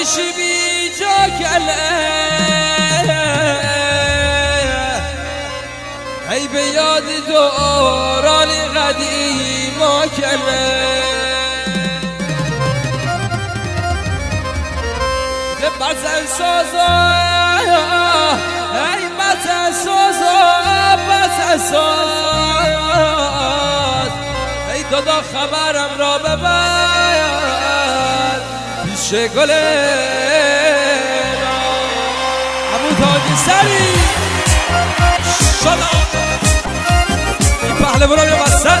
ورزشی بی جا کله ای به یاد دوران قدیم و کله بزن سازا ای بزن سازا بزن ساز ای دادا خبرم را ببر پیش گل ابو تاجی سری شدا این پهلوانا بیا وسط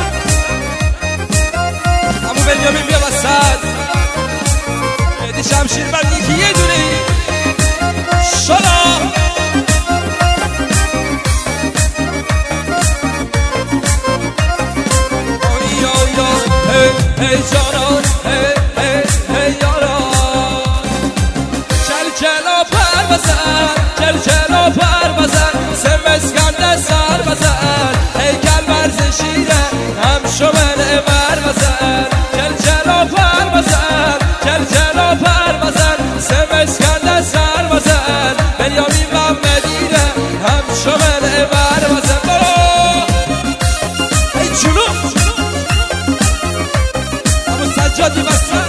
ابو بنیامین بیا وسط مهدی شمشیر من یکی یه دونه شلا ای جانان ای یاران چل چلا پر بزن چل چلا پر بزن سه مسکنده سر بزن هیکل ورزشیره هم شمله بر بزن چل چلا پر بزن چل چلا پر بزن سه مسکنده سر بزن بنیامین محمدیره هم شمله بر بزن ای جنوب سجادی بسن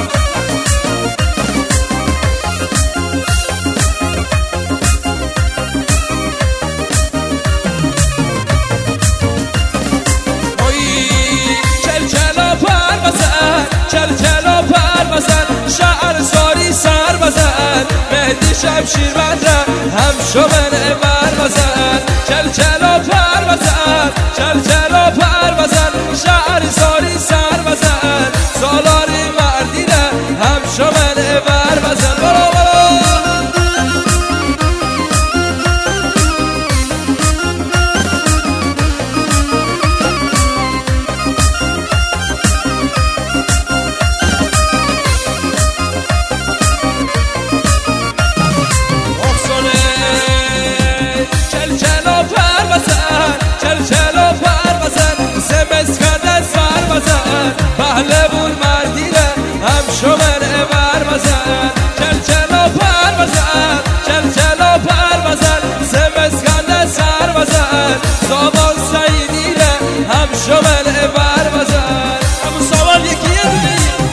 چل چلا پر بزن چل چلا پر بزن شعر ساری سر بزن مهدی شمشیر بدره هم شمله بر بزن چل چلا پر بزن چل چلا پر بزن شعر ساری سر بزن سالاری مردینه هم شمله بر بزن برو برو چل چلا پر بزن سه مسکنده سر بزن پهلوون مردینه هم شمله بر بزن چل چلا پر بزن چل چلا پر بزن سه مسکنده سر بزن سامان سعیدینه هم شمله بر بزن همون سامان یکی یه دونه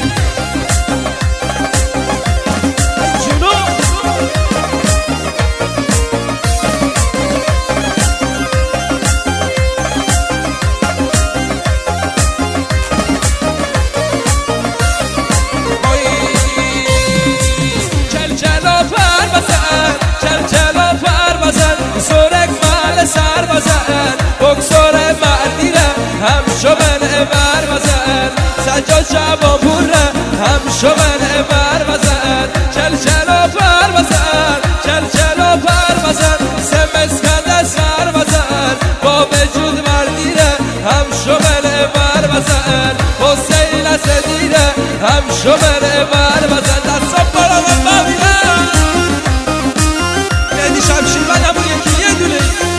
سر بزن بکسور مردینه هم شمله بر بزن سجاد شبان پوره هم شمله بر بزن چل چلا پر بزن چل چلا پر بزن سه مسکنده سر بزن با وجود مردینه هم شمله بر بزن حسین اسدینه هم شمله بر بزن دستان بالا و ببینه مهدی شمشیر من همون یکی یه دونه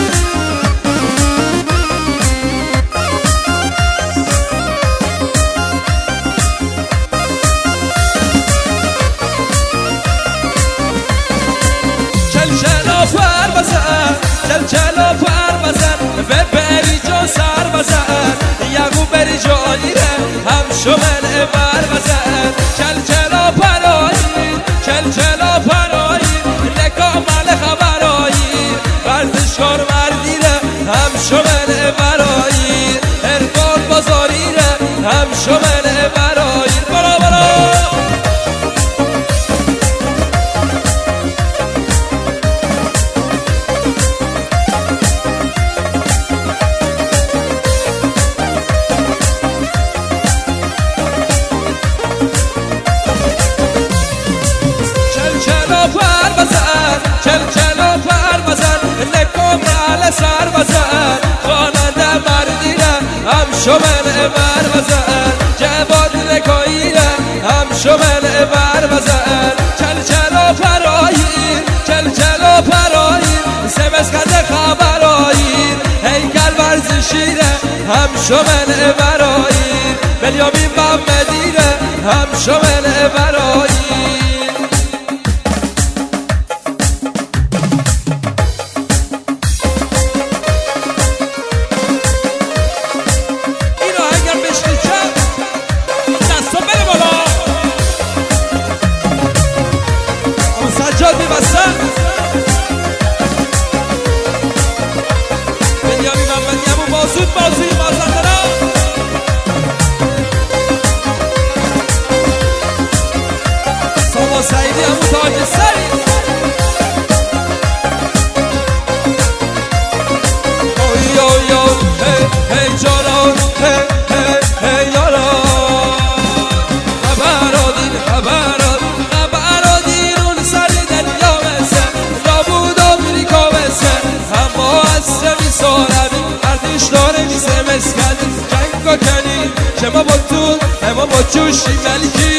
چل چلا پر بزن به بری جان سر بزن یعقوب بری جانیره هم شمله بر بزن چل چلا پرایی چل چلا پرایی نکامل خبرایی ورزشکار مردیره هم شمله برایی ارفان بازاریره هم شمله برایی برا برا چل چلا پر بزن نکام رعل سر بزن خواننده مردینه هم شمله بر بزن جواد نکاییره هم شمله بر بزن چل چلا پرایی چل چلا پرایی سه مسکنده خبرایی هیکل ورزشیره هم شمله برایی بنیامین محمدیره هم شمله برایی فروشی ملکی